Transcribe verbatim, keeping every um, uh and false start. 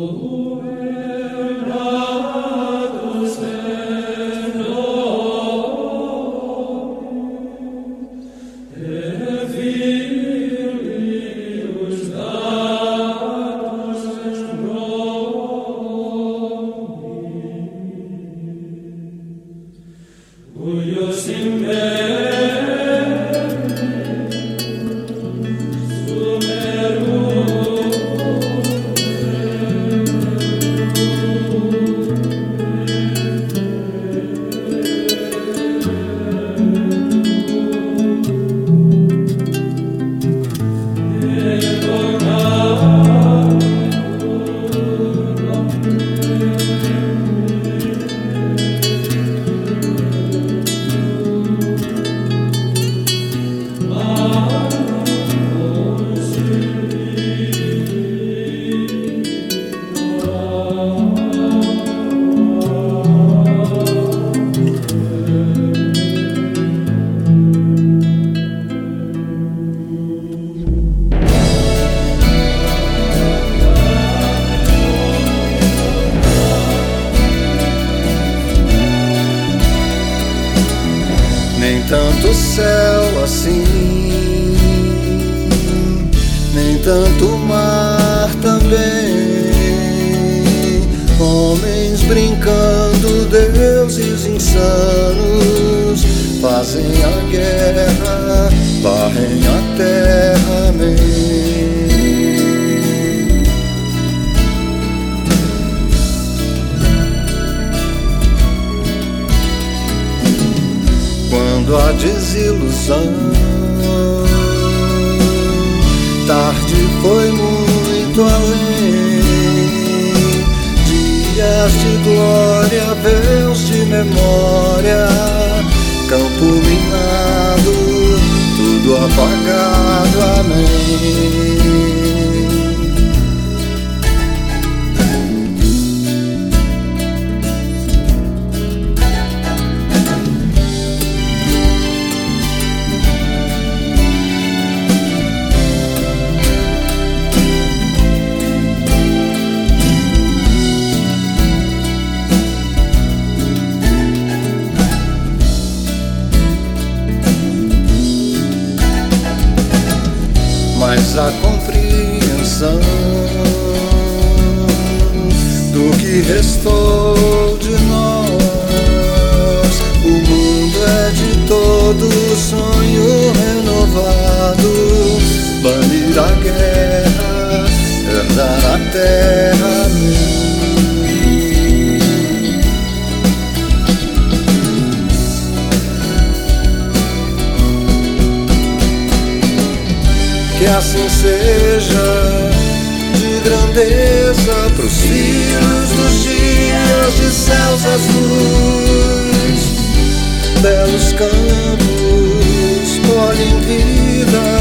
Nem tanto céu assim, nem tanto mar também. Homens brincando, deuses insanos, fazem a guerra, varrem a terra, amém. Quando há desilusão, tarde foi muito além. Dias de glória, véus de memória, campo minado, tudo apagado, amém. Mas a compreensão do que restou de nós, o mundo é de todo sonho renovado, banir a guerra, herdar a terra, amém. Que assim seja, de grandeza pros filhos dos dias de céus azuis. Belos campos colhem vida,